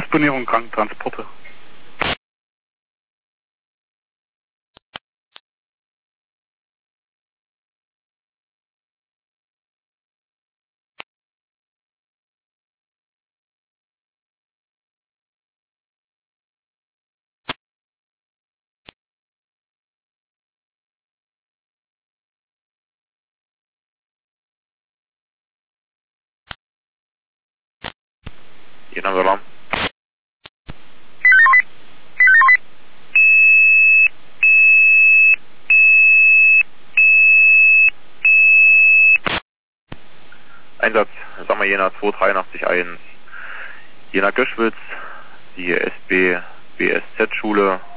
Disponierung Krankentransporte. Jena Alarm. Einsatz, sagen wir Jena 283-1. Jena Göschwitz, die SB BSZ Schule